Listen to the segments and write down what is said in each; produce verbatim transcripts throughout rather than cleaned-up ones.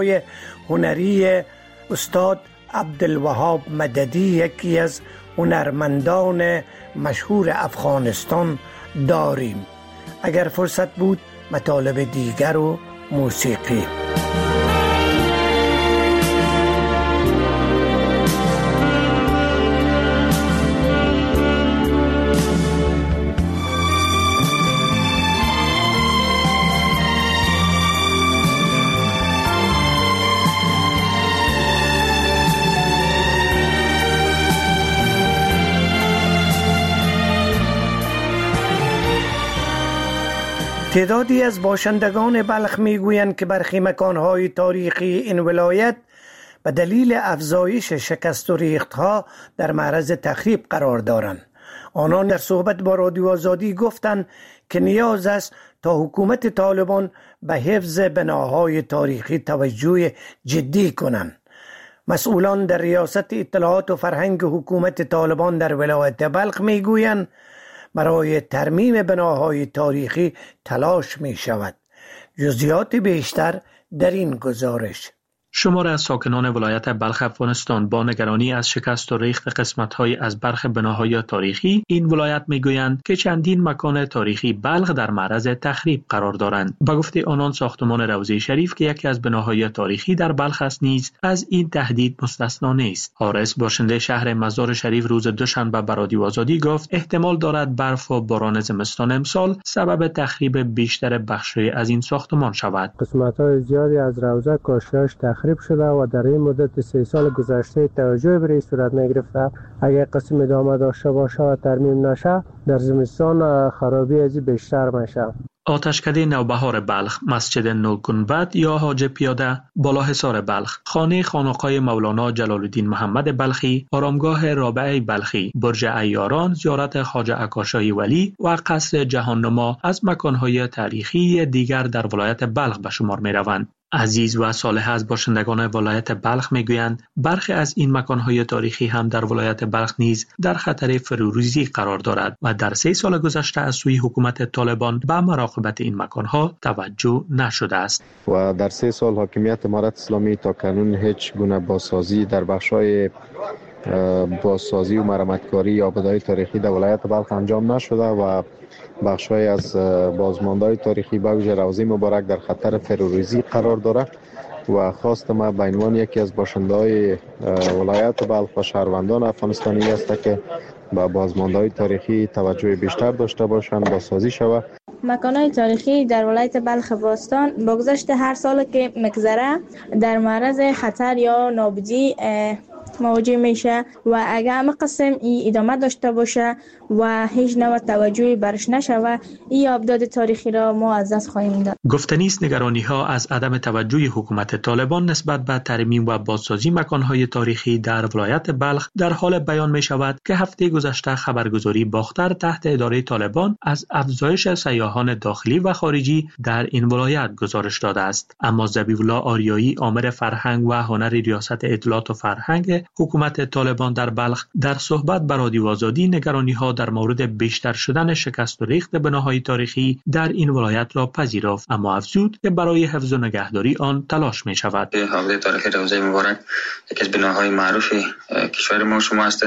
هنری استاد عبدالوهاب مددی یکی از هنرمندان مشهور افغانستان داریم. اگر فرصت بود مطالب دیگر و موسیقی. تعدادی از باشندگان بلخ میگویند که برخی مکانهای تاریخی این ولایت به دلیل افزایش شکست و ریختها در معرض تخریب قرار دارند. آنان در صحبت با رادیو آزادی گفتند که نیاز است تا حکومت طالبان به حفظ بناهای تاریخی توجه جدی کنند. مسئولان در ریاست اطلاعات و فرهنگ حکومت طالبان در ولایت بلخ میگویند برای ترمیم بناهای تاریخی تلاش می شود. جزئیات بیشتر در این گزارش. شمار از ساکنان ولایت بلخ افغانستان با نگرانی از شکست و ریخت قسمت‌های از برخی بناهای تاریخی این ولایت می‌گویند که چندین مکان تاریخی بلخ در معرض تخریب قرار دارند. به گفته آنان ساختمان روضه شریف که یکی از بناهای تاریخی در بلخ است نیز از این تهدید مستثنا نیست. حارس باشنده شهر مزار شریف روز دوشنبه به رادیو آزادی گفت احتمال دارد برف و باران زمستان امسال سبب تخریب بیشتر بخش‌های از این ساختمان شود. قسمت‌های زیادی از روضه کاشی‌هاش تخریب شده و در این مدت سه سال گذشته توجه به این صورت نگرفته. اگر قسم ادامه داشته باشه و ترمیم نشه در زمستان خرابی از بیشتر میشه. آتشکده نوبهار بلخ، مسجد نوگنبد یا حاج پیاده، بالاحصار بلخ، خانه خانقاه مولانا جلال الدین محمد بلخی، آرامگاه رابعه بلخی، برج عیاران، زیارت خواجه عکاشای ولی و قصر جهان نما از مکانهای تاریخی دیگر در ولایت بلخ به شمار می روند. عزیز و صالح از باشندگان ولایت بلخ میگویند برخی از این مکانهای تاریخی هم در ولایت بلخ نیز در خطر فروریزی قرار دارد و در سه سال گذشته از سوی حکومت طالبان به مراقبت این مکانها توجه نشده است. و در سه سال حاکمیت امارت اسلامی تا کنون هیچ گونه بازسازی در بخش‌های بازسازی و مرمتکاری یا آبادانی تاریخی در ولایت بلخ انجام نشده و بخش‌های از بازماندهای تاریخی به ویژه روضه مبارک در خطر فروریزی قرار دارد و خواست ما به عنوان یکی از باشنده‌های ولایت بلخ و شهروندان افغانستانی است که به بازماندهای تاریخی توجه بیشتر داشته باشند، بازسازی شود. مکان‌های تاریخی در ولایت بلخ افغانستان با گذشت هر سال که مگذره در معرض خطر یا نابودی مواجه میشه و اگر همه قسم ای ادامه داشته باشه و هیچ نوع توجهی برش نشوه این ابداد تاریخی را ما از دست خواهیم داد. گفتنی است نگرانی ها از عدم توجه حکومت طالبان نسبت به ترمیم و بازسازی مکانهای تاریخی در ولایت بلخ در حال بیان می شود که هفته گذشته خبرگزاری باختر تحت اداره طالبان از افزایش سیاحان داخلی و خارجی در این ولایت گزارش داده است. اما ذبیح‌الله آریایی آمر فرهنگ و هنر ریاست اطلاعات و فرهنگ حکومت طالبان در بلخ در صحبت با رادیو آزادی نگرانی ها در مورد بیشتر شدن شکست و ریخت بناهای تاریخی در این ولایت را پذیرفت، اما افزود که برای حفظ و نگهداری آن تلاش می شود. حوزه تاریخی روضه مبارک یکی از بناهای معروف کشور ما شما است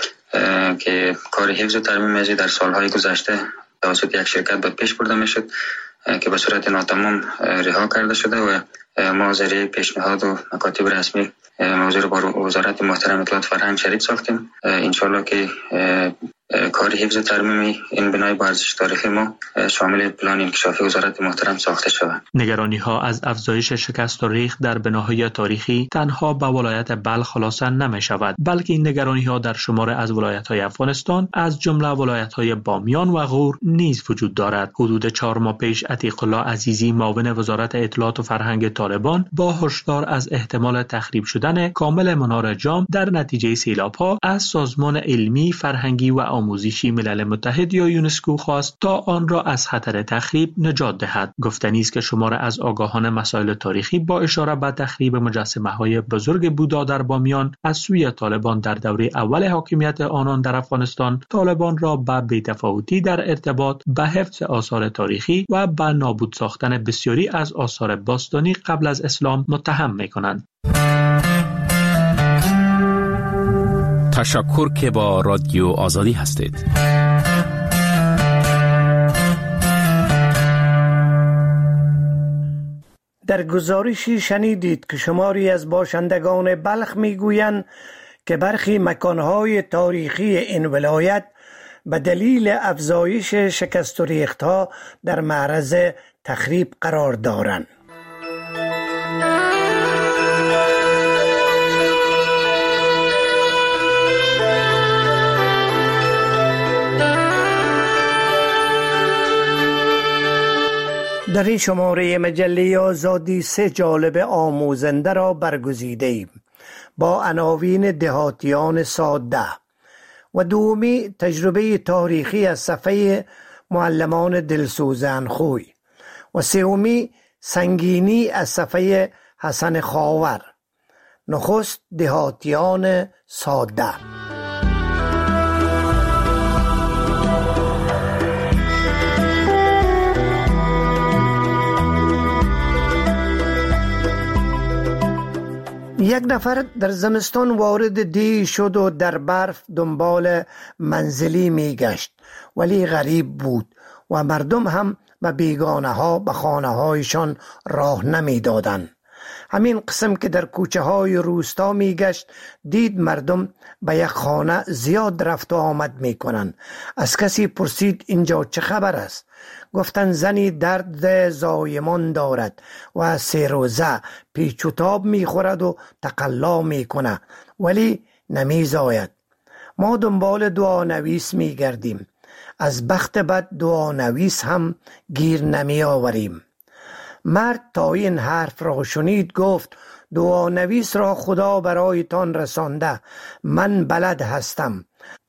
که کار حفظ و ترمیم از در سالهای گذشته توسط یک شرکت بود پیش برده میشد که به صورت ناتمام رها کرده شده و ما ذریعه پیشنهاد و مکاتب رسمی موضوع رو با وزارت محترم اطلاعات فرهنگ شریک ساختیم. انشالله که کار حفظ و ترمیم این بنای با ارزش تاریخی ما شامل پلان انکشافی وزارت محترم ساخته شود. نگرانی ها از افزایش شکست و ریخت در بناهای تاریخی تنها به ولایت بلخ خلاصه نمی شود، بلکه این نگرانی ها در شمار از ولایت های افغانستان از جمله ولایت های بامیان و غور نیز وجود دارد. حدود چهار ماه پیش عتیق الله عزیزی معاون وزارت اطلاعات و فرهنگ طالبان با هشدار از احتمال تخریب شدن کامل منار جام در نتیجه سیلاب ها از سازمان علمی فرهنگی و آموزشی ملل متحد یا یونسکو خواست تا آن را از خطر تخریب نجات دهد. گفتنی است که شمار از آگاهان مسائل تاریخی با اشاره به تخریب مجسمه‌های بزرگ بودا در بامیان از سوی طالبان در دوره اول حاکمیت آنان در افغانستان، طالبان را به بی‌تفاوتی در ارتباط به حفظ آثار تاریخی و به نابود ساختن بسیاری از آثار باستانی قبل از اسلام متهم می‌کنند. تشکر که با رادیو آزادی هستید. در گزارشی شنیدید که شماری از باشندگان بلخ میگویند که برخی مکانهای تاریخی این ولایت به دلیل افزایش شکست و ریختها در معرض تخریب قرار دارند. در این شماره مجله آزادی سه جالب آموزنده را برگزیده ایم با عناوین دهاتیان ساده و دومی تجربه تاریخی از صفحه معلمان دلسوزان خوی و سومی سنگینی از صفحه حسن خاور. نخست دهاتیان ساده. یک نفر در زمستان وارد دی شد و در برف دنبال منزلی می گشت، ولی غریب بود و مردم هم به بیگانه ها به خانه هایشان راه نمی دادن. همین قسم که در کوچه های روستا می گشت دید مردم به یک خانه زیاد رفت و آمد می کنن. از کسی پرسید اینجا چه خبر است؟ گفتن زنی درد زایمان دارد و سه روزه پیچ و تاب می خورد و تقلا می کنه ولی نمی زاید. ما دنبال دعا نویس می گردیم. از بخت بد دعا نویس هم گیر نمی آوریم. مرد تا این حرف را شنید گفت دعا نویس را خدا برایتان رسانده، من بلد هستم،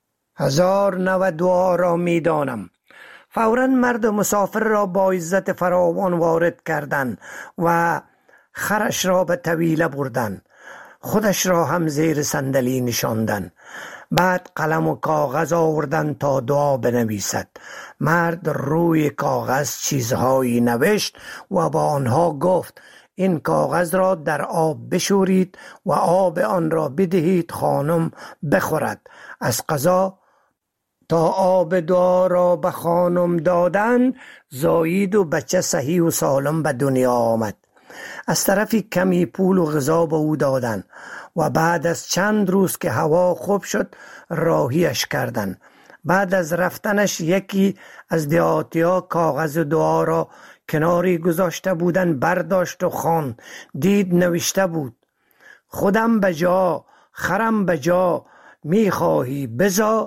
هزار نوع دعا را می دانم. فوراً مرد مسافر را با عزت فراوان وارد کردند و خرش را به طویله بردند. خودش را هم زیر صندلی نشاندن. بعد قلم و کاغذ آوردن تا دعا بنویسد. مرد روی کاغذ چیزهایی نوشت و با آنها گفت این کاغذ را در آب بشورید و آب آن را بدهید خانم بخورد. از قضا تا آب دعا را به خانم دادن زایید و بچه صحیح و سالم به دنیا آمد. از طرفی کمی پول و غذا به او دادن و بعد از چند روز که هوا خوب شد راهیش کردن. بعد از رفتنش یکی از دهاتی‌ها کاغذ دعا را کناری گذاشته بودن برداشت و خواند. دید نوشته بود خودم بجا خرم بجا، میخواهی بزا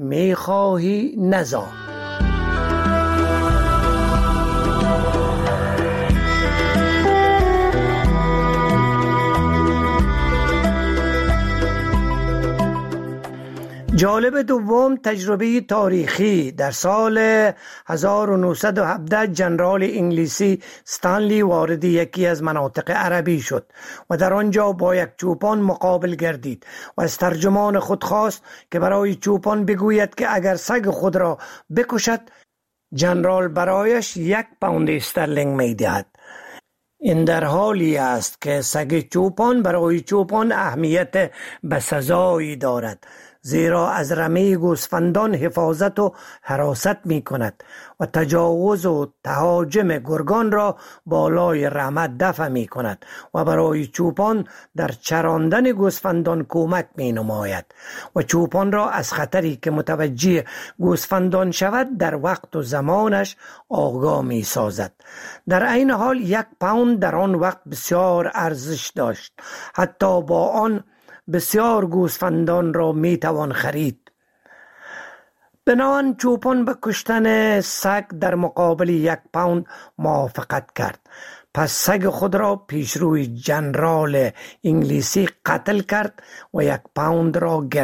میخواهی نزا. جالب دوم تجربه تاریخی. در سال هزار و نهصد و هفده جنرال انگلیسی استانلی وارد یکی از مناطق عربی شد و در آنجا با یک چوپان مقابل گردید و از ترجمان خود خواست که برای چوپان بگوید که اگر سگ خود را بکشد جنرال برایش یک پوند استرلینگ می دهد. این در حالی است که سگ چوپان برای چوپان اهمیت به سزایی دارد، زیرا از رمه گوسفندان حفاظت و حراست می کند و تجاوز و تهاجم گرگان را بالای رمه دفع می کند و برای چوپان در چراندن گوسفندان کمک می نماید و چوپان را از خطری که متوجه گوسفندان شود در وقت و زمانش آگاه می سازد. در این حال یک پوند در آن وقت بسیار ارزش داشت، حتی با آن بسیار گوسفندان را می توان خرید. بنابراین چوپان به کشتن سگ در مقابل یک پوند موافقت کرد. پس سگ خود را پیشروی جنرال انگلیسی قتل کرد و یک پوند را گرفت.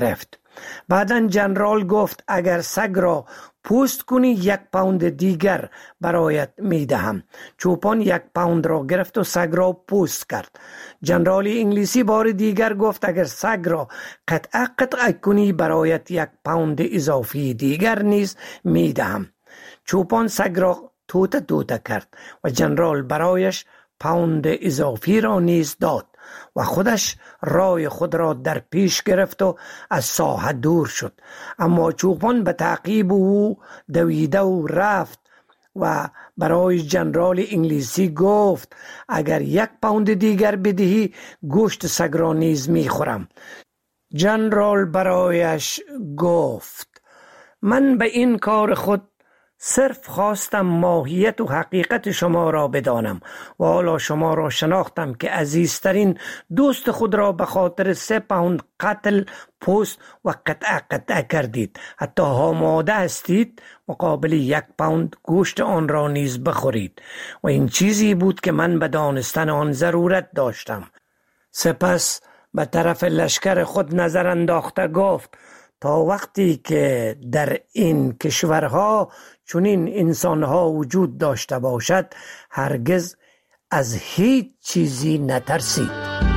بعداً جنرال گفت اگر سگ را پوست کنی یک پوند دیگر برایت میدهم. چوپان یک پوند را گرفت و سگ را پوست کرد. جنرال انگلیسی بار دیگر گفت اگر سگ را قطعه قطعه کنی برایت یک پوند اضافی دیگر نیز میدهم. چوپان سگ را توته توته کرد و جنرال برایش پوند اضافی را نیز داد و خودش رای خود را در پیش گرفت و از ساحه دور شد. اما چوپان به تعقیب او دویده و رفت و برای جنرال انگلیسی گفت اگر یک پوند دیگر بدهی گوشت سگ را نیز میخورم. جنرال برایش گفت من به این کار خود صرف خواستم ماهیت و حقیقت شما را بدانم و حالا شما را شناختم که عزیزترین دوست خود را به خاطر سه پوند قتل، پوست و قطعه قطعه کردید. حتی آماده هستید مقابل یک پوند گوشت آن را نیز بخورید و این چیزی بود که من به دانستن آن ضرورت داشتم. سپس به طرف لشکر خود نظر انداخته گفت تا وقتی که در این کشورها چنین انسانها وجود داشته باشد هرگز از هیچ چیزی نترسید.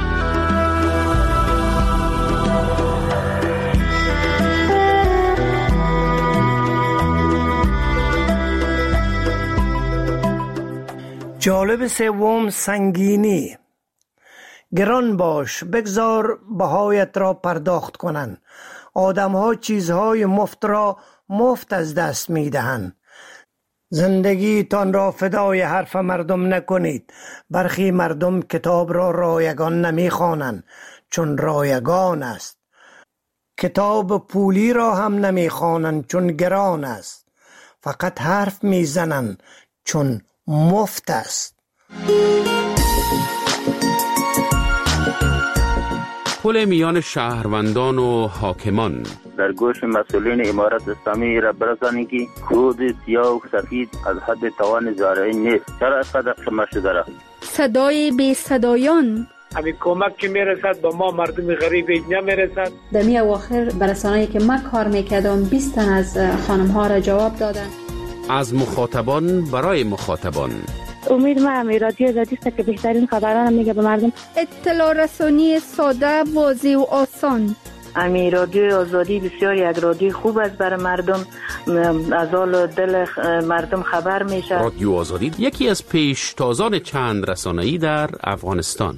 جالب سوم، سنگینی. گران باش، بگذار بهایت را پرداخت کنند. آدم‌ها چیزهای مفت را مفت از دست می‌دهند. زندگی تان را فدای حرف مردم نکنید. برخی مردم کتاب را رایگان نمی‌خوانند چون رایگان است. کتاب پولی را هم نمی‌خوانند چون گران است. فقط حرف می‌زنند چون مفت است. پل میان شهروندان و حاکمان. در گوش مسئولین امارت اسلامی را برسانید که کود سیاه و سفید از حد توان زارعی نیست. چرا اینقدر شما شده را؟ صدای بی صدایان. همین کمک که میرسد به ما مردم غریب نمیرسد. در می اواخر برسانه‌ای که من کار میکردم بیست تن از خانم ها را جواب دادن. از مخاطبان برای مخاطبان. امید ما همی رادیو آزادی است که بهترین خبران میگه به مردم. اطلاع رسانی ساده، واضح و آسان. امی رادیو آزادی بسیار یک رادیو خوب است برای مردم، از حال دل مردم خبر میشه. رادیو آزادی یکی از پیشتازان چند رسانه‌ای در افغانستان.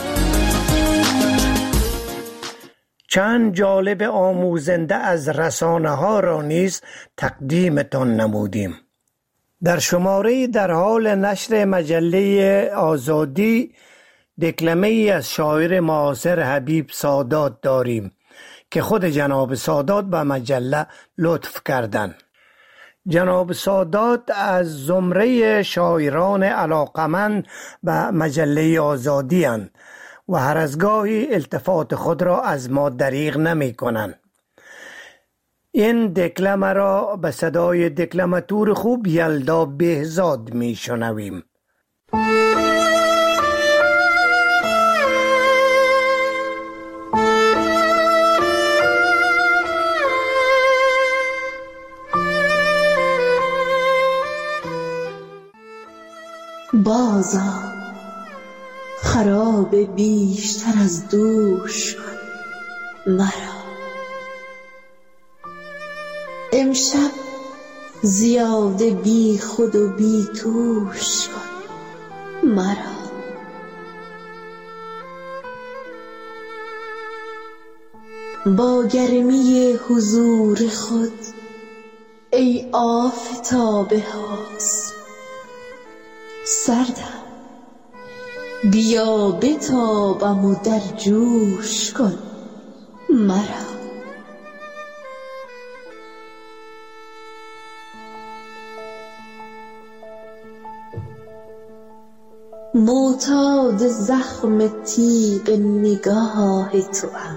چند جالب آموزنده از رسانه ها را نیز تقدیمتان نمودیم. در شماره در حال نشر مجله آزادی دکلمه ای از شاعر معاصر حبیب سادات داریم که خود جناب سادات به مجله لطف کردند. جناب سادات از زمره شاعران علاقمند به مجله آزادی اند و هر از گاهی التفات خود را از ما دریغ نمی کنند. این دکلمه را به صدای دکلماتور خوب یلدا بهزاد می شنویم. بازا خراب بیشتر از دوش مرا، امشب زیاده بی خود و بی توش کن مرا. با گرمی حضور خود ای آفتاب حسن سردم، بیا بتابم و در جوش کن مرا. معتاد زخم تیغ نگاه تو هم،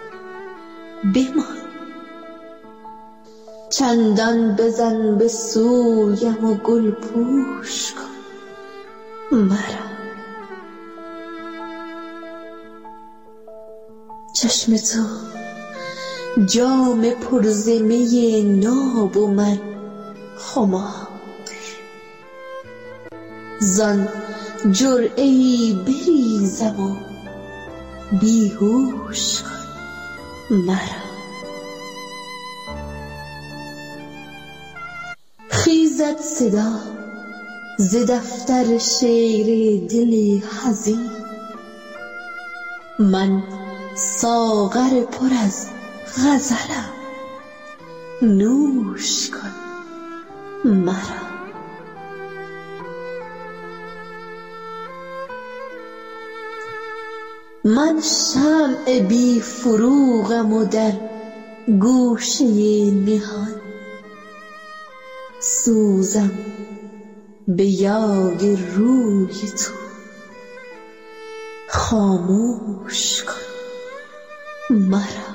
بمان چندان بزن به سویم و گل پوش کن مرا. چشم تو جام پرزمه ناب و من خمار. زان جرعه‌ای بریزم و بیهوش کن مرا. خیزد صدا ز دفتر شعر دل حزین، من ساغر پر از غزلم نوش کن مرا. من شمع بی فروغم و در گوشه نهان سوزم به یاد روی تو، خاموش کن مرا.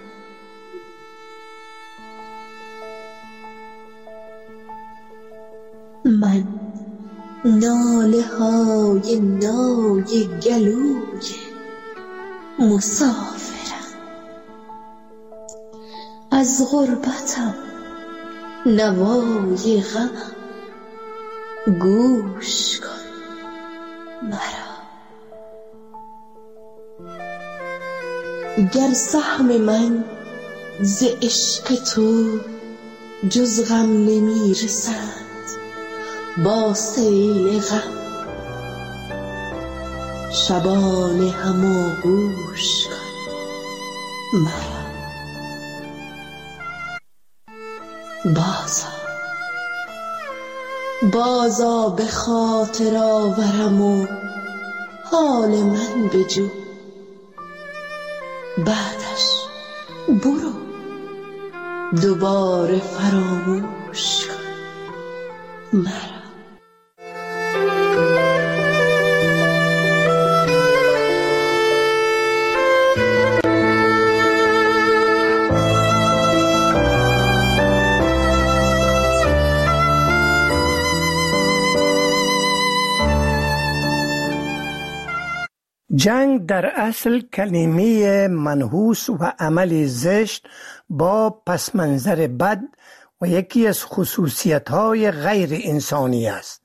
من ناله های نای گلوی مسافرم، از غربتم نوای غمم گوش کن مرا. گر سهم من ز عشق تو جز غم نمی رسد با سیل غم، شبانه هم گوش کن مرا. بازا بازا به خاطر آورم و حال من بجو، بعدش برو دوباره فراموش کن مرا. جنگ در اصل کلمه منحوس و عمل زشت با پس منظر بد و یکی از خصوصیت‌های غیر انسانی است.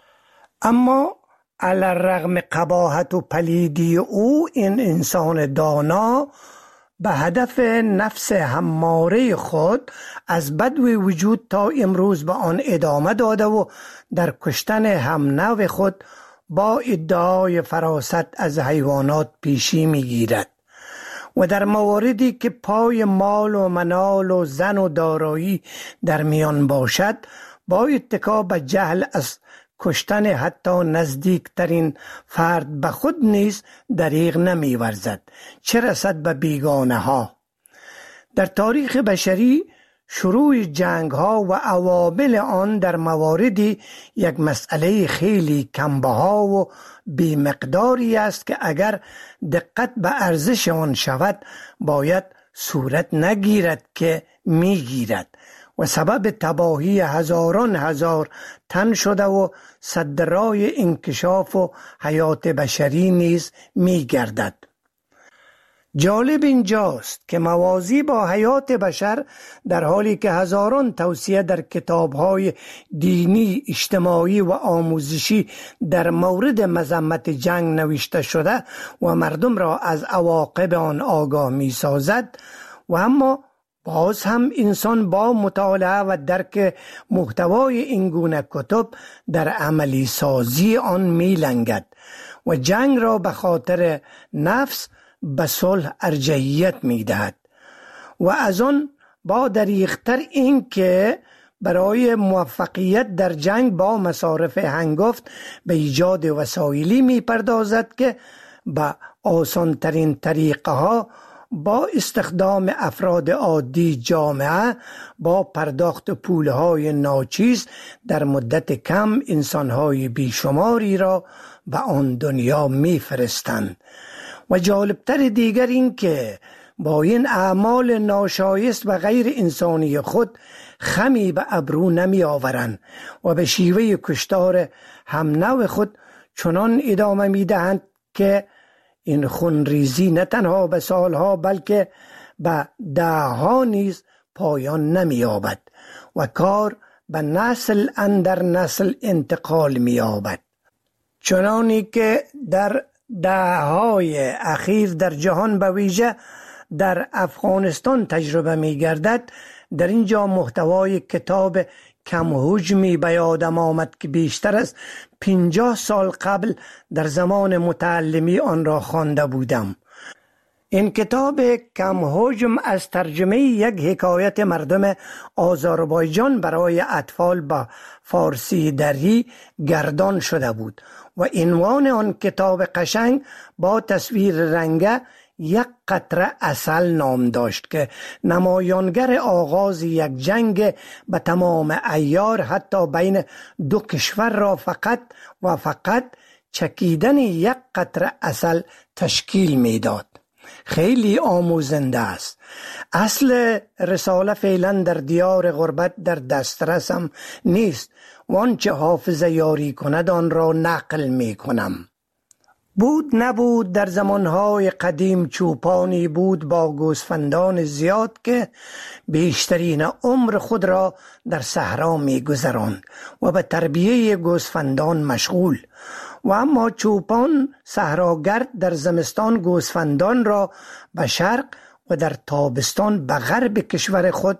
اما علی الرغم قباحت و پلیدی او، این انسان دانا به هدف نفس هماره خود از بدو وجود تا امروز به آن ادامه داده و در کشتن همنو خود با ادعای فراست از حیوانات پیشی میگیرد و در مواردی که پای مال و منال و زن و دارایی در میان باشد با اتکا به جهل از کشتن حتی نزدیکترین فرد به خود نیز دریغ نمی‌ورزد، چه رسد به بیگانه ها. در تاریخ بشری شروع جنگ ها و عوامل آن در مواردی یک مسئله خیلی کمبها و بی مقداری است که اگر دقت به ارزش آن شود باید صورت نگیرد که میگیرد و سبب تباهی هزاران هزار تن شده و سد راه انکشاف و حیات بشری نیز میگردد. جالب اینجاست که موازی با حیات بشر در حالی که هزاران توصیه در کتاب‌های دینی، اجتماعی و آموزشی در مورد مذمت جنگ نوشته شده و مردم را از عواقب آن آگاه می‌سازد، و اما باز هم انسان با مطالعه و درک محتوای این گونه کتب در عملی سازی آن می‌لنگد و جنگ را به خاطر نفس به صلح ارجحیت می‌دهد و از آن با دریغ‌تر این که برای موفقیت در جنگ با مصارف هنگفت به ایجاد وسایلی می‌پردازد که به آسان‌ترین طریقه ها با استخدام افراد عادی جامعه با پرداخت پولهای ناچیز در مدت کم انسانهای بیشماری را به آن دنیا می‌فرستند. و جالبتر دیگر این که با این اعمال ناشایست و غیر انسانی خود خمی به ابرو نمی آورند و به شیوه کشتار همنو خود چنان ادامه می دهند که این خونریزی نه تنها به سالها بلکه به دهها نیز پایان نمی‌یابد و کار به نسل اندر نسل انتقال می‌یابد. چنانی که در دههای اخیر در جهان به ویژه در افغانستان تجربه می‌گردد، در اینجا محتوای کتاب کم حجمی به یادم آمد که بیشتر از پنجاه سال قبل در زمان متعلمی آن را خوانده بودم. این کتاب کم حجم از ترجمه یک حکایت مردم آذربایجان برای اطفال با فارسی دری گردان شده بود و عنوان آن کتاب قشنگ با تصویر رنگه یک قطره عسل نام داشت که نمایانگر آغاز یک جنگ به تمام عیار حتی بین دو کشور را فقط و فقط چکیدن یک قطره عسل تشکیل میداد. خیلی آموزنده است. اصل رساله فعلا در دیار غربت در دسترسم نیست و آنچه حافظه یاری کند آن را نقل می کنم. بود نبود در زمانهای قدیم چوپانی بود با گوسفندان زیاد که بیشترین عمر خود را در صحرا می گذراند و به تربیه گوسفندان مشغول. و اما چوپان صحراگرد در زمستان گوسفندان را به شرق و در تابستان به غرب کشور خود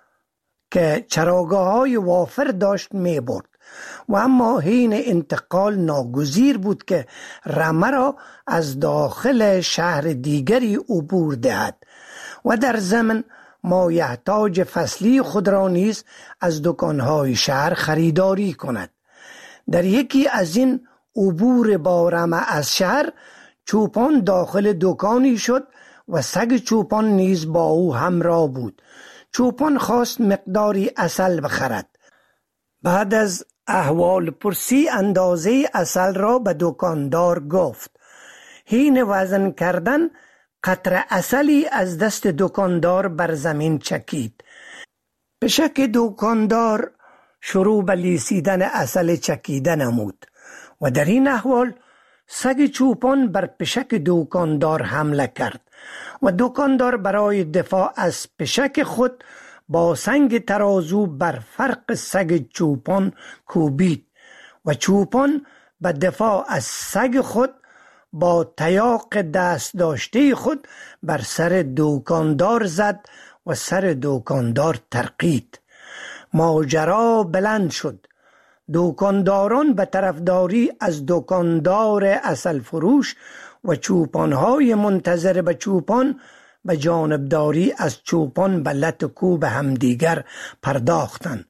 که چراگاه‌های وافر داشت می برد و اما حین انتقال ناگزیر بود که رمه را از داخل شهر دیگری عبور دهد و در ضمن مایحتاج فصلی خود را نیز از دکان‌های شهر خریداری کند. در یکی از این عبور با رمه از شهر چوپان داخل دکانی شد و سگ چوپان نیز با او همراه بود. چوپان خواست مقداری عسل بخرد. بعد از احوال پرسی اندازه عسل را به دکاندار گفت. حین وزن کردن قطره عسلی از دست دکاندار بر زمین چکید. پشک دکاندار شروع به لیسیدن عسل چکیده نمود و در این احوال سگ چوپان بر پشک دکاندار حمله کرد و دکاندار برای دفاع از پشک خود با سنگ ترازو بر فرق سگ چوپان کوبید و چوپان به دفاع از سگ خود با تیاق دست داشته خود بر سر دکاندار زد و سر دکاندار ترقید. ماجرا بلند شد. دکانداران به طرفداری از دکاندار عسل فروش و چوپانهای منتظر به چوپان به جانبداری از چوپان به لت و کوب همدیگر پرداختند.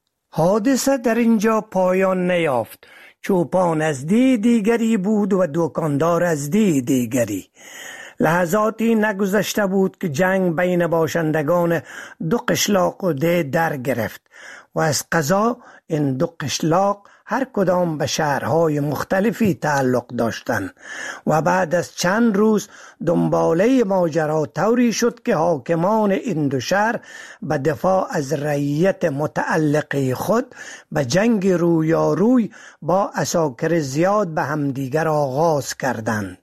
حادثه در اینجا پایان نیافت. چوپان از دی دیگری بود و دکاندار از دی دیگری. لحظاتی نگذشته بود که جنگ بین باشندگان دو قشلاق و ده در گرفت و از قضا این دو قشلاق هر کدام به شهرهای مختلفی تعلق داشتند و بعد از چند روز دنباله ماجرا طوری شد که حاکمان این دو شهر به دفاع از رعیت متعلقه خود به جنگ رویاروی با عساکر زیاد به همدیگر آغاز کردند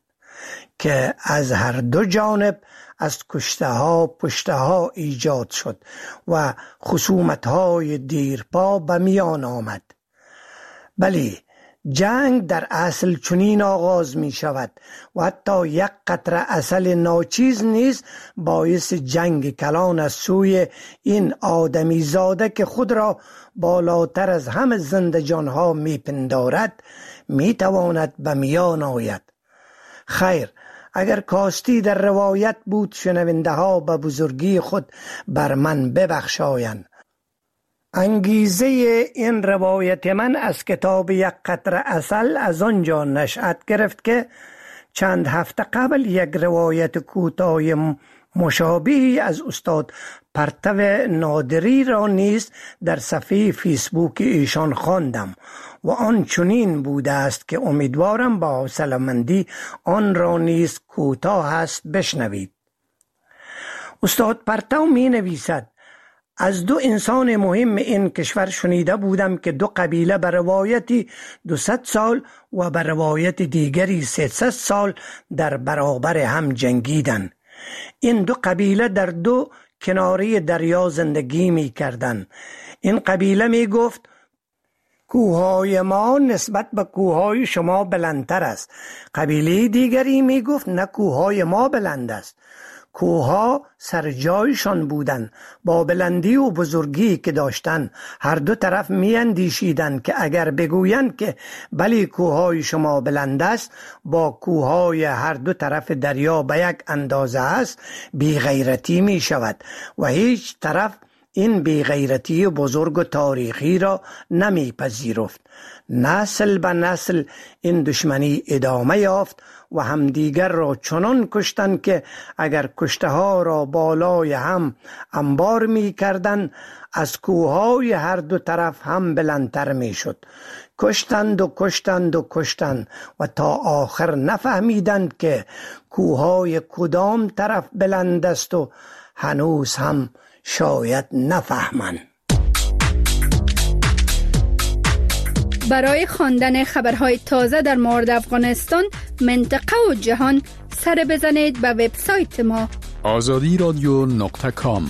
که از هر دو جانب از کشته ها پشته ها ایجاد شد و خصومت های دیرپا به میان آمد. بلی جنگ در اصل چنین آغاز می شود و حتی یک قطره عسل ناچیز نیز باعث جنگ کلان از سوی این آدمی زاده که خود را بالاتر از همه زنده جانها می پندارد می تواند به میان آید. خیر، اگر کاستی در روایت بود شنونده ها به بزرگی خود بر من ببخشایند. انگیزه این روایت من از کتاب یک قطره عسل از آنجا نشأت گرفت که چند هفته قبل یک روایت کوتاه مشابهی از استاد پرتو نادری را نیز در صفحه فیسبوک ایشان خواندم و آن چنین بوده است که امیدوارم با حوصله‌مندی آن را نیز کوتاه است بشنوید. استاد پرتو می نویسد: از دو انسان مهم این کشور شنیده بودم که دو قبیله به روایتی دویست سال و به روایت دیگری سیصد سال در برابر هم جنگیدند. این دو قبیله در دو کناره دریا زندگی می کردن. این قبیله می گفت کوههای ما نسبت به کوههای شما بلندتر است. قبیله دیگری می گفت نه، کوههای ما بلند است. کوهها سر جایشان بودند. با بلندی و بزرگی که داشتند هر دو طرف می اندیشیدند که اگر بگویند که بلی کوههای شما بلند است، با کوههای هر دو طرف دریا به یک اندازه است، بی غیرتی می شود و هیچ طرف این بی‌غیرتی بزرگ و تاریخی را نمی پذیرفت. نسل به نسل این دشمنی ادامه یافت و همدیگر را چنان کشتند که اگر کشته ها را بالای هم انبار می کردند، از کوههای هر دو طرف هم بلندتر می شد. کشتند و کشتند و کشتند و تا آخر نفهمیدند که کوههای کدام طرف بلند است و هنوز هم شاید نفهمند. برای خواندن خبرهای تازه در مورد افغانستان، منطقه و جهان، سر بزنید به وبسایت ما آزادی رادیو نقطه کام.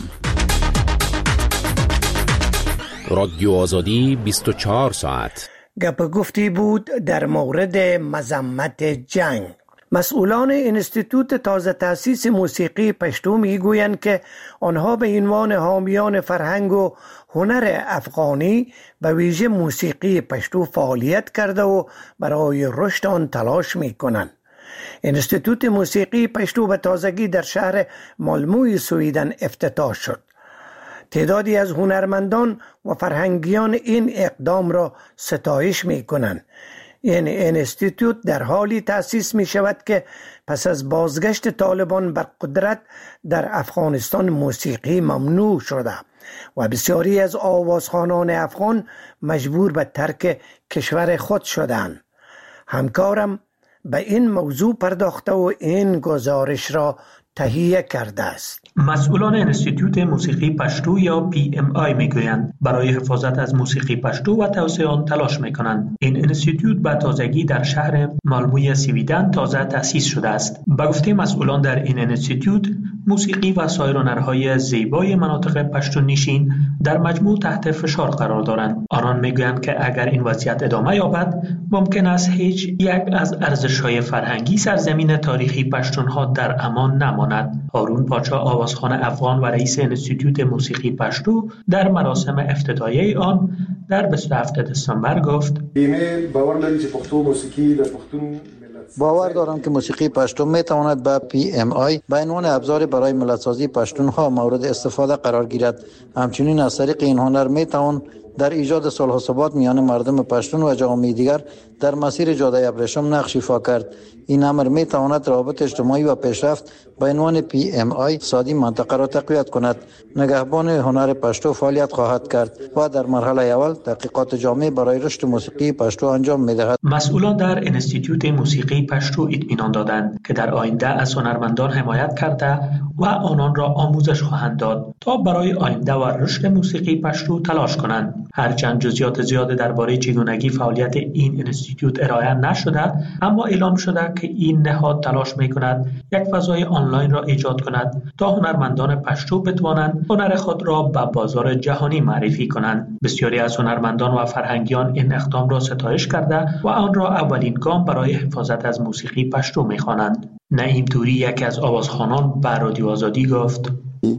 رادیو آزادی بیست و چهار ساعت. گپ گفتی بود در مورد مذمت جنگ. مسئولان انستیتوت تازه تأسیس موسیقی پشتو میگویند که آنها به عنوان حامیان فرهنگ و هنر افغانی به ویژه موسیقی پشتو فعالیت کرده و برای رشد آن تلاش میکنند. انستیتوت موسیقی پشتو به تازگی در شهر مالموی سویدن افتتاح شد. تعدادی از هنرمندان و فرهنگیان این اقدام را ستایش میکنند. این انستیتوت در حالی تأسیس می شود که پس از بازگشت طالبان بر قدرت در افغانستان موسیقی ممنوع شده و بسیاری از آوازخوانان افغان مجبور به ترک کشور خود شدند. همکارم به این موضوع پرداخته و این گزارش را تهیه کرده است. مسئولان انستیتوت موسیقی پشتو یا پی ام آی میگویند برای حفاظت از موسیقی پشتو و توسعه آن تلاش میکنند. این انستیتوت به تازگی در شهر مالموی سویدن تازه تأسیس شده است. به گفته مسئولان در این انستیتوت، موسیقی و سایر هنرهای زیبای مناطق پشتو نشین در مجموع تحت فشار قرار دارند. آنان میگویند که اگر این وضعیت ادامه یابد، ممکن است هیچ یک از ارزش‌های فرهنگی سرزمین تاریخی پشتونها در امان نماند. هارون پاچا آوازخوان افغان و رئیس انستیتوت موسیقی پشتو در مراسم افتتاحیه آن در بیست و هفتم دسامبر گفت: باور دارم که موسیقی پشتو می تواند به پی ام آی به عنوان ابزار برای ملت‌سازی پشتونها مورد استفاده قرار گیرد. همچنین از طریق این هنر می توان در ایجاد صلح و ثبات میان مردم پشتون و جوامع دیگر در مسیر جاده ابریشم نقش ایفا کرد. این امر می تواند روابط اجتماعی و پیشرفت به عنوان پی ام آی سادی منطقه را تقویت کند. نگهبان هنر پشتو فعالیت خواهد کرد و در مرحله اول تحقیقات جامع برای رشد موسیقی پشتو انجام می دهد. مسئولان در انستیتوت موسیقی پشتو اطمینان دادند که در آینده از هنرمندان حمایت کرده و آنان را آموزش خواهند داد تا برای آینده و رشد موسیقی پشتو تلاش کنند. هرچند جزئیات زیاد درباره چگونگی فعالیت این انستیتوت ارائه نشده، اما اعلام شده که این نهاد تلاش می‌کند یک فضای آنلاین را ایجاد کند تا هنرمندان پشتو بتوانند هنر خود را به بازار جهانی معرفی کنند. بسیاری از هنرمندان و فرهنگیان این اقدام را ستایش کرده و آن را اولین گام برای حفاظت از موسیقی پشتو می‌خوانند. نعیم توری، یکی از آوازخوانان، به رادیو آزادی گفت: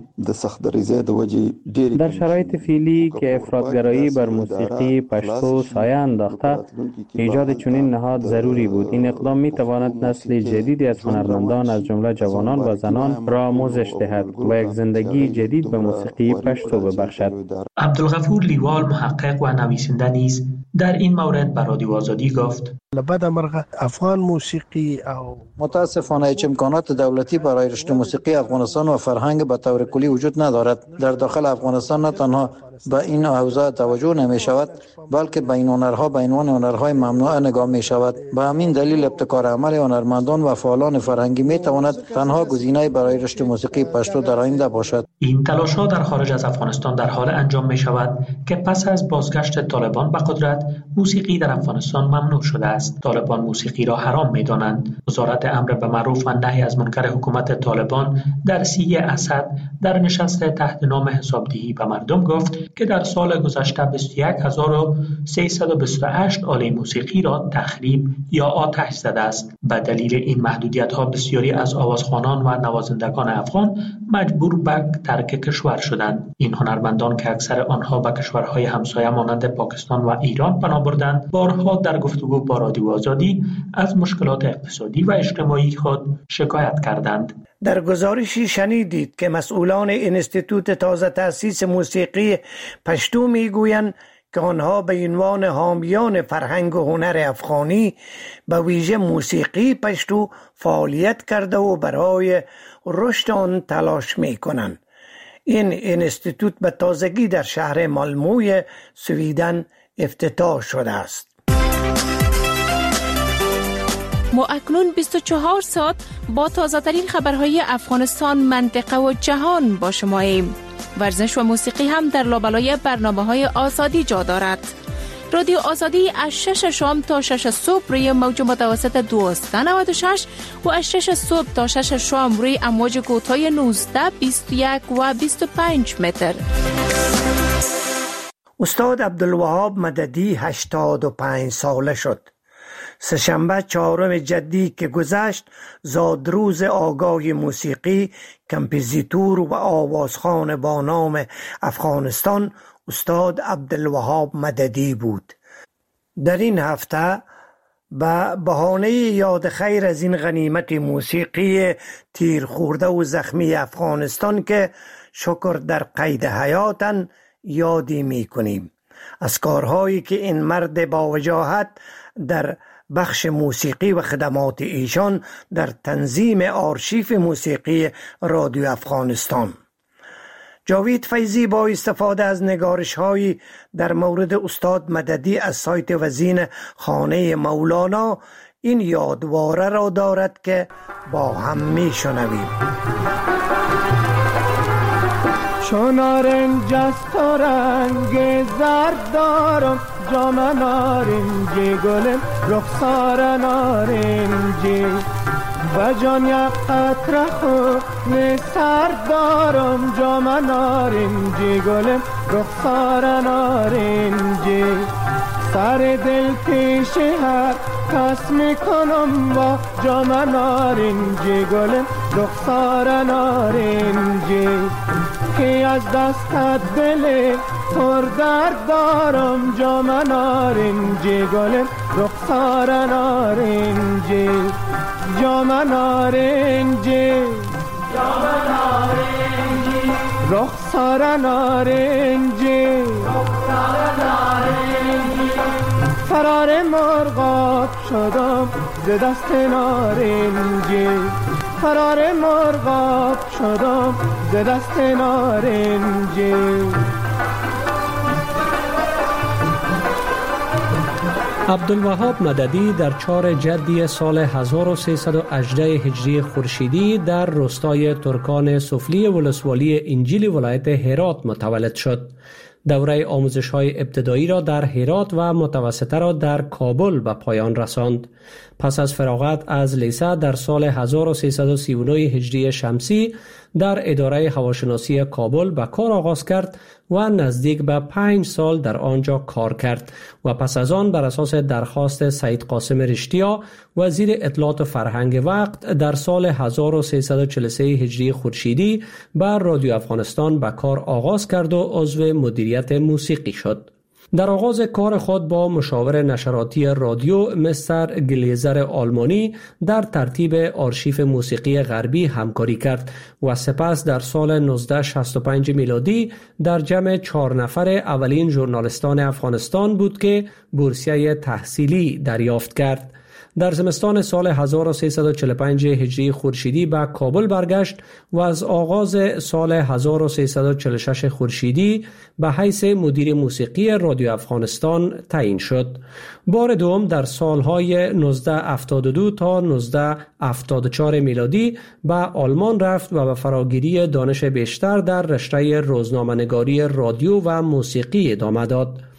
در شرایط فعلی که افراطگرایی بر موسیقی پشتو سایه انداخته، ایجاد چنین نهاد ضروری بود. این اقدام می تواند نسل جدیدی از هنرمندان از جمله جوانان و زنان را آموزش دهد و یک زندگی جدید به موسیقی پشتو ببخشد. عبدالغفور لیوال، محقق و نویسنده نیز در این مورد به رادیو آزادی گفت: افغان موسیقی او متاسفانه هیچ امکانات دولتی برای رشد موسیقی افغانستان و فرهنگ به طور کلی وجود ندارد. در داخل افغانستان نه تنها به این حوزه توجه نمی شود، بلکه به این هنرها به عنوان هنرهای ممنوعه نگاه می شود. به همین دلیل ابتکار عمل هنرمندان و فعالان فرهنگی می تواند تنها گزینه برای رشد موسیقی پشتو در آینده باشد. این تلاش‌ها در خارج از افغانستان در حال انجام می شود که پس از بازگشت طالبان به قدرت، موسیقی در افغانستان ممنوع شده است. است. طالبان موسیقی را حرام می‌دانند. وزارت امر به معروف و نهی از منکر حکومت طالبان در سیه اسد در نشست تحت نام حسابدهی به مردم گفت که در سال گذشته بیست و یک هزار و سیصد و بیست و هشت آله موسیقی را تخریب یا آتش زده است. به دلیل این محدودیت‌ها بسیاری از آوازخوانان و نوازندگان افغان مجبور به ترک کشور شدند. این هنرمندان که اکثر آنها به کشورهای همسایه مانند پاکستان و ایران پناه بردند، بارها در گفتگو با رادیو آزادی از مشکلات اقتصادی و اجتماعی خود شکایت کردند. در گزارشی شنیدید که مسئولان انستیتوت تازه تأسیس موسیقی پشتو میگویند که آنها به عنوان حامیان فرهنگ و هنر افغانی به ویژه موسیقی پشتو فعالیت کرده و برای رشد آن تلاش میکنند. این انستیتوت به تازگی در شهر مالموی سویدن افتتاح شده است. ما اکنون بیست و چهار ساعت با تازه ترین خبرهای افغانستان، منطقه و جهان با شما ایم. ورزش و موسیقی هم در لابلای برنامه‌های آزادی جا دارد. رادیو آزادی از شش شام تا شش صبح روی موج متوسط دویست و نود و شش و از شش صبح تا شش شام روی امواج کوتاه نوزده، بیست و یک و بیست و پنج متر. استاد عبدالوهاب مددی هشتاد و پنج ساله شد. سه‌شنبه چهارم جدی که گذشت زادروز آگاه موسیقی، کمپوزیتور و آوازخوان با نام افغانستان استاد عبدالوهاب مددی بود. در این هفته به بهانه یاد خیر از این غنیمت موسیقی تیر خورده و زخمی افغانستان که شکر در قید حیاتن یادی می کنیم از کارهایی که این مرد با وجاهت در بخش موسیقی و خدمات ایشان در تنظیم آرشیف موسیقی رادیو افغانستان. جاوید فیضی با استفاده از نگارش‌هایی در مورد استاد مددی از سایت وزین خانه مولانا این یادواره را دارد که با هم می‌شنویم. چون نارنج است و رنگ زرد دارم، جام نارنجی گلم رخسار نارنجی، و جان یک قطره خون سرد دارم، جام نارنجی گلم رخسار نارنجی، سر دل پیش هر کس میکنم با جام نارنجی گلم رخسار نارنجی، که از دست دل پر درد دارم، جام نارنجی گلم رخسار نارنجی، جام نارنجی جام نارنجی رخسار نارنجی رخسار نارنجی، فرار مرغاب شدم ز دست نارنجی، فرار مرغاب شدم ز دست نارنجی. عبدالوهاب مددی در چهار جدی سال هزار و سیصد و هجده هجری خورشیدی در روستای ترکان سفلی ولسوالی انجیل ولایت هرات متولد شد. دوره آموزش‌های ابتدایی را در هرات و متوسطه را در کابل به پایان رساند. پس از فراغت از لیسه در سال هزار و سیصد و سی و نه هجری شمسی در اداره هواشناسی کابل به کار آغاز کرد و نزدیک به پنج سال در آنجا کار کرد و پس از آن بر اساس درخواست سید قاسم رشتیا وزیر اطلاعات و فرهنگ وقت در سال هزار و سیصد و چهل و سه هجری خورشیدی بر رادیو افغانستان به کار آغاز کرد و عضو مدیریت موسیقی شد. در آغاز کار خود با مشاور نشراتی رادیو مستر گلیزر آلمانی در ترتیب آرشیف موسیقی غربی همکاری کرد و سپس در سال نوزده شصت و پنج میلادی در جمع چهار نفر اولین ژورنالیستان افغانستان بود که بورسیه تحصیلی دریافت کرد. در زمستان سال هزار و سیصد و چهل و پنج هجری خورشیدی به کابل برگشت و از آغاز سال هزار و سیصد و چهل و شش خورشیدی به حیث مدیر موسیقی رادیو افغانستان تعیین شد. بار دوم در سالهای نوزده هفتاد و دو تا نوزده هفتاد و چهار میلادی به آلمان رفت و به فراگیری دانش بیشتر در رشته روزنامه‌نگاری رادیو و موسیقی ادامه داد.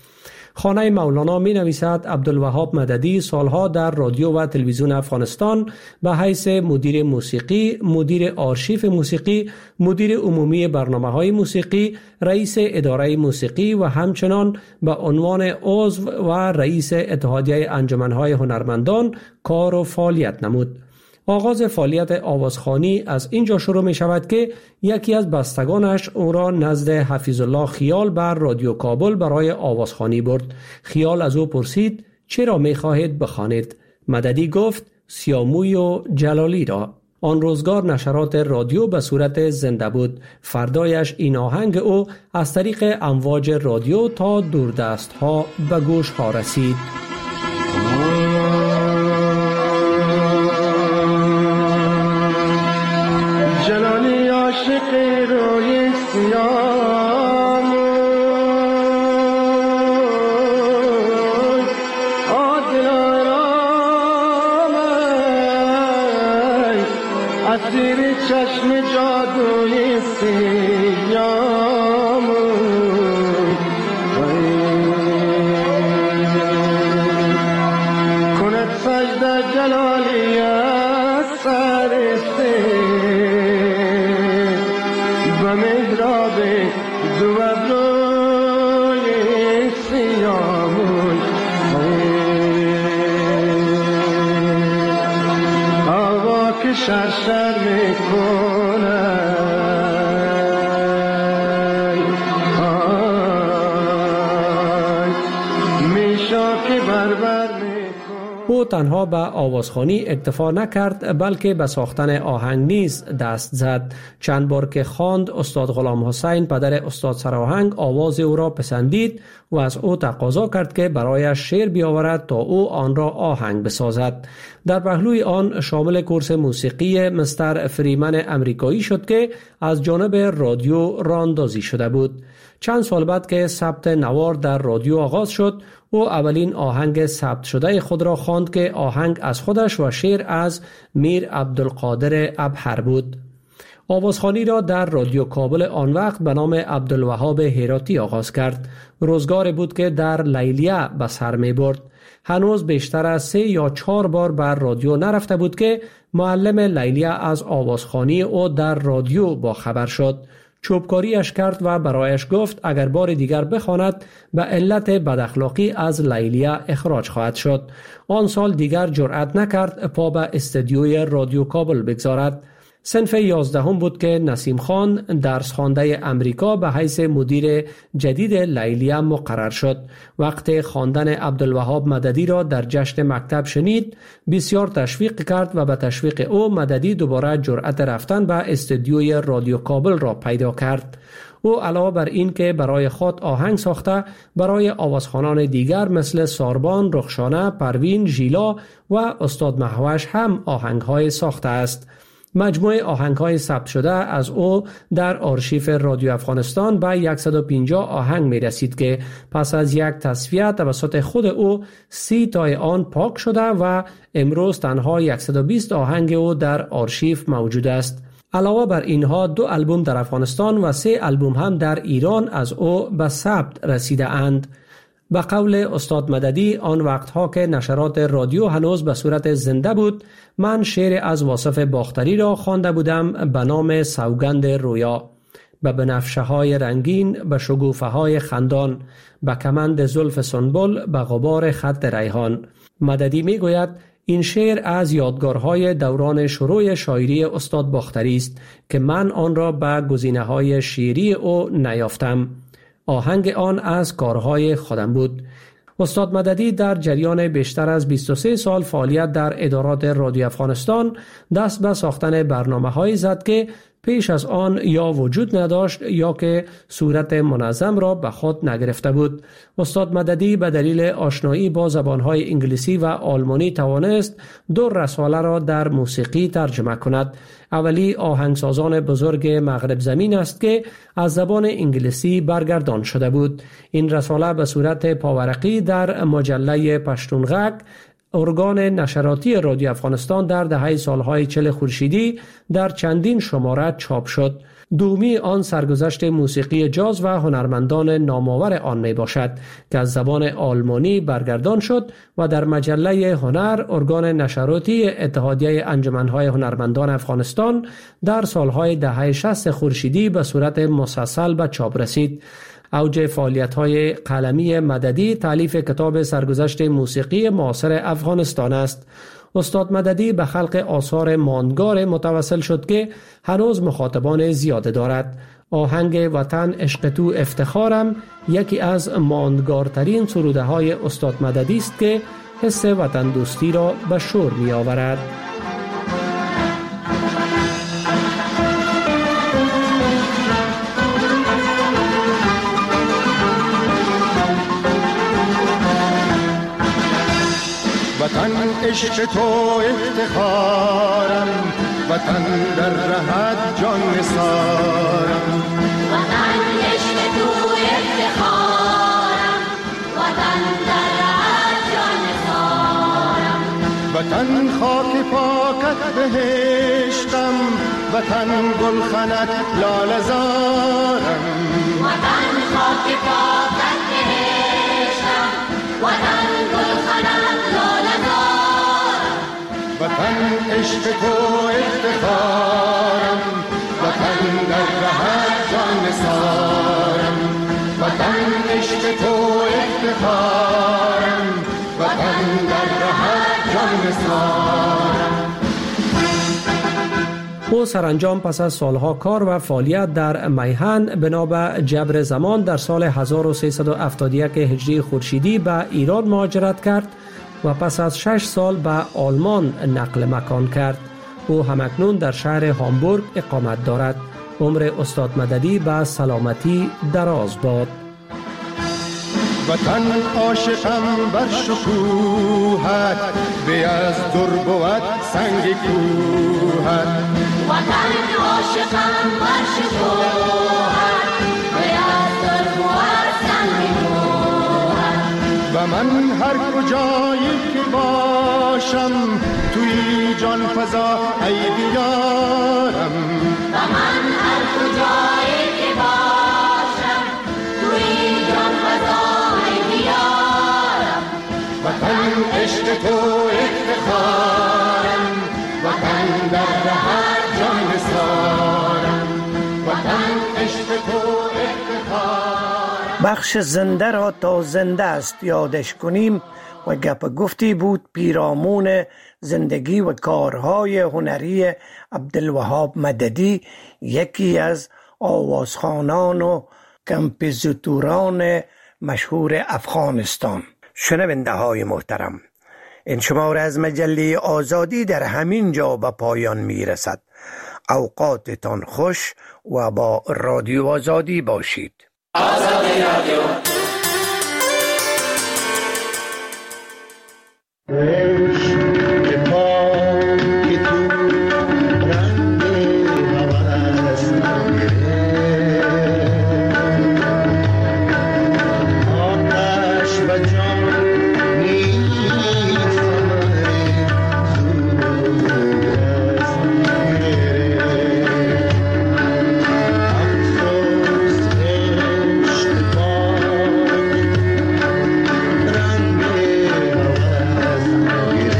خانه مولانا می نویسد عبدالوهاب مددی سالها در رادیو و تلویزیون افغانستان به حیث مدیر موسیقی، مدیر آرشیف موسیقی، مدیر عمومی برنامه‌های موسیقی، رئیس اداره موسیقی و همچنان به عنوان عضو و رئیس اتحادیه انجمن‌های هنرمندان کار و فعالیت نمود. آغاز فعالیت آوازخوانی از اینجا شروع می شود که یکی از بستگانش او را نزد حفیظ الله خیال بر رادیو کابل برای آوازخوانی برد. خیال از او پرسید چرا می خواهید بخوانید؟ مددی گفت سیاموی و جلالی را. آن روزگار نشرات رادیو به صورت زنده بود. فردایش این آهنگ او از طریق امواج رادیو تا دوردست ها به گوش ها رسید. جلالی عاشق روی سیام عادل آرام اسیر چشم جادوی سیام کند سجده جلالی از سر دو ابروی سیامون هوا که شرشر میکنه میشا که بربر او تنها به آوازخوانی اکتفا نکرد بلکه به ساختن آهنگ نیز دست زد. چند بار که خواند استاد غلام حسین پدر استاد سرآهنگ آواز او را پسندید و از او تقاضا کرد که برایش شعر بیاورد تا او آن را آهنگ بسازد. در پهلوی آن شامل کورس موسیقی مستر فریمن امریکایی شد که از جانب رادیو راندازی شده بود. چند سال بعد که ثبت نوار در رادیو آغاز شد، او اولین آهنگ ثبت شده خود را خواند که آهنگ از خودش و شعر از میر عبدالقادر ابحر بود. آوازخوانی را در رادیو کابل آن وقت به نام عبدالوهاب هراتی آغاز کرد. روزگاری بود که در لیلیه به سر می برد. هنوز بیشتر از سه یا چهار بار بر رادیو نرفته بود که معلم لیلیه از آوازخوانی او در رادیو با خبر شد. چوبکاریش کرد و برایش گفت اگر بار دیگر بخواند به علت بداخلاقی از لیلیه اخراج خواهد شد. آن سال دیگر جرأت نکرد پا به استدیوی رادیو کابل بگذارد. صنف یازدهم بود که نسیم خان درس خوانده امریکا به حیث مدیر جدید لیلیه مقرر شد. وقت خواندن عبدالوهاب مددی را در جشن مکتب شنید، بسیار تشویق کرد و به تشویق او مددی دوباره جرأت رفتن به استدیوی رادیو کابل را پیدا کرد. او علاوه بر این که برای خود آهنگ ساخته، برای آوازخوانان دیگر مثل ساربان، رخشانه، پروین، ژیلا و استاد مهوش هم آهنگ‌های ساخته است. مجموعه آهنگ‌های ثبت شده از او در آرشیف رادیو افغانستان به صد و پنجاه آهنگ می رسید که پس از یک تصفیه توسط خود او سی تای آن پاک شده و امروز تنها صد و بیست آهنگ او در آرشیف موجود است. علاوه بر اینها دو البوم در افغانستان و سه البوم هم در ایران از او به ثبت رسیده اند. به قول استاد مددی آن وقتها که نشرات رادیو هنوز به صورت زنده بود، من شعر از واصف باختری را خوانده بودم به نام سوگند رویا. به بنفشه های رنگین، به شگوفه های خندان، به کمند زلف سنبل، به غبار خط ریحان. مددی می گوید این شعر از یادگارهای دوران شروع شاعری استاد باختری است که من آن را به گزینه‌های شعری او نیافتم. آهنگ آن از کارهای خودم بود. استاد مددی در جریان بیشتر از بیست و سه سال فعالیت در ادارات رادیو افغانستان دست به ساختن برنامه‌هایی زد که پیش از آن یا وجود نداشت یا که صورت منظم را به خود نگرفته بود. استاد مددی به دلیل آشنایی با زبانهای انگلیسی و آلمانی توانست دو رساله را در موسیقی ترجمه کند. اولی آهنگسازان بزرگ مغرب زمین است که از زبان انگلیسی برگردان شده بود. این رساله به صورت پاورقی در مجله پشتونغک ارگان نشراتی رادیو افغانستان در دهه سالهای چهل خورشیدی در چندین شماره چاپ شد. دومی آن سرگذشت موسیقی جاز و هنرمندان نامآور آن می باشد که از زبان آلمانی برگردان شد و در مجله هنر ارگان نشراتی اتحادیه انجمنهای هنرمندان افغانستان در سالهای دهه شصت خورشیدی به صورت مسلسل به چاپ رسید. اوج فعالیت‌های قلمی مددی تالیف کتاب سرگذشت موسیقی معاصر افغانستان است. استاد مددی به خلق آثار ماندگار متوسل شد که هنوز مخاطبان زیاده دارد. آهنگ وطن عشق تو افتخارم یکی از ماندگارترین سروده های استاد مددی است که حس وطن دوستی را به شور می آورد. وطن عشق تو افتخارم، وطن در رهت جان نثارم. وطن عشق تو افتخارم، وطن در رهت جان نثارم. وطن خاک پاکت بهشتم، وطن گلخنت لاله زارم. وطن خاک پاکت بهشتم، وطن گلخنت لاله زارم. وطن عشق تو افتخارم، وطن در رهت جان نثارم. وطن عشق تو افتخارم، وطن در رهت جان نثارم. او سرانجام پس از سالها کار و فعالیت در میهن بنا به جبر زمان در سال هزار و سیصد و هفتاد و یک هجری خورشیدی به ایران مهاجرت کرد و پس از شش سال به آلمان نقل مکان کرد. او همکنون در شهر هامبورگ اقامت دارد. عمر استاد مددی به سلامتی دراز باد. وطن عاشقم بر شکوهت، به از در بود سنگ کوهت. وطن عاشقم بر شکوهت، به از در بود سنگ کوهت. و من هر کجایی که باشم، توی جان فضا ای بیارم. و من هر کجایی که باشم، توی جان فضا وطن عشق تو افتخارم، وطن در رهت جان نثارم. وطن عشق تو افتخارم. بخش زنده را تا زنده است یادش کنیم و گپ گفتی بود پیرامون زندگی و کارهای هنری عبدالوهاب مددی، یکی از آوازخوانان و کمپوزیتوران مشهور افغانستان. شنونده های محترم، این شماره از مجله آزادی در همین جا به پایان می رسد. اوقاتتان خوش و با رادیو آزادی باشید. آزادی رادیو.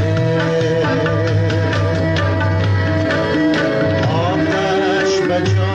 But